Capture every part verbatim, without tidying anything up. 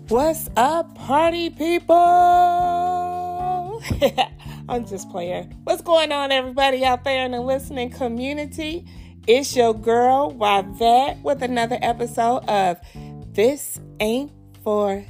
What's up, party people? I'm just playing. What's going on, everybody out there in the listening community? It's your girl, Yvette, with another episode of This Ain't For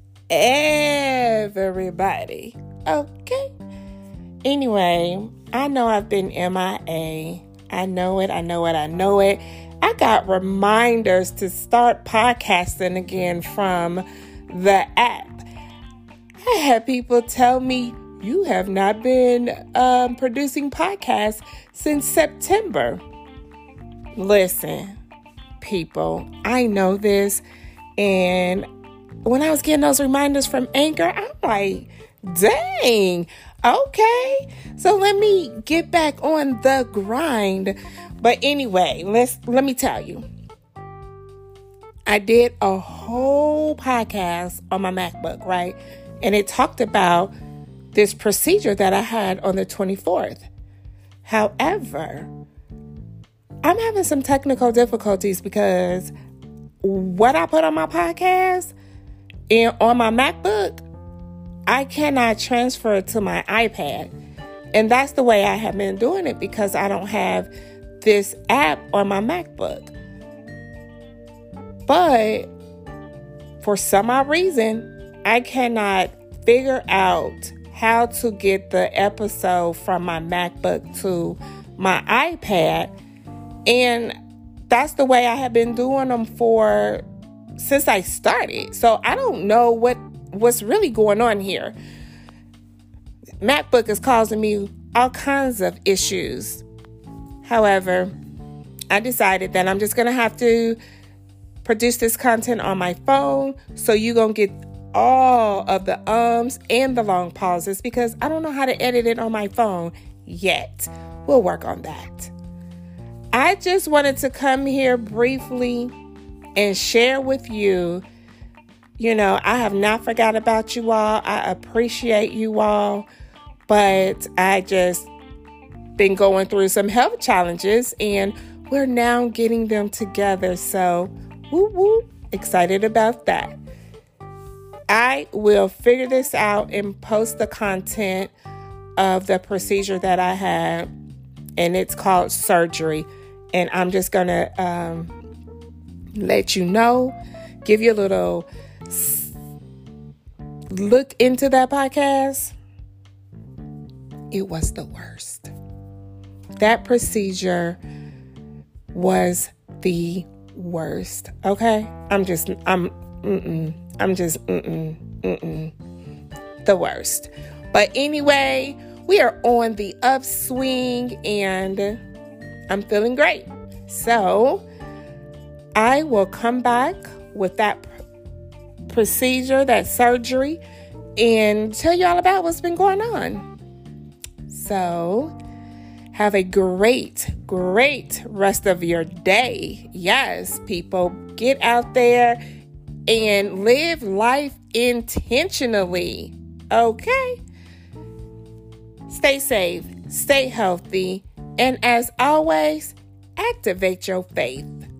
Everybody. Okay? Anyway, I know I've been M I A. I know it, I know it, I know it. I got reminders to start podcasting again from the app. I had people tell me, you have not been um, producing podcasts since September. Listen, people, I know this. And when I was getting those reminders from Anchor, I'm like, dang, okay. So let me get back on the grind. But anyway, let's let me tell you. I did a whole podcast on my MacBook, right? And it talked about this procedure that I had on the twenty-fourth. However, I'm having some technical difficulties because what I put on my podcast and on my MacBook, I cannot transfer it to my iPad. And that's the way I have been doing it because I don't have this app on my MacBook. But for some odd reason, I cannot figure out how to get the episode from my MacBook to my iPad. And that's the way I have been doing them for since I started. So I don't know what, what's really going on here. MacBook is causing me all kinds of issues. However, I decided that I'm just going to have to produce this content on my phone. So you're going to get all of the ums and the long pauses because I don't know how to edit it on my phone yet. We'll work on that. I just wanted to come here briefly and share with you, you know, I have not forgot about you all. I appreciate you all, but I just been going through some health challenges and we're now getting them together. So, woo woo, excited about that. I will figure this out and post the content of the procedure that I had, and it's called surgery. And I'm just going to um, let you know, give you a little look into that podcast. It was the worst. That procedure was the worst. Okay? I'm just, I'm, mm-mm. I'm just, mm-mm, mm-mm. The worst. But anyway, we are on the upswing and I'm feeling great. So I will come back with that pr- procedure, that surgery, and tell you all about what's been going on. So have a great, great rest of your day. Yes, people, get out there and live life intentionally. Okay? Stay safe, stay healthy, and as always, activate your faith.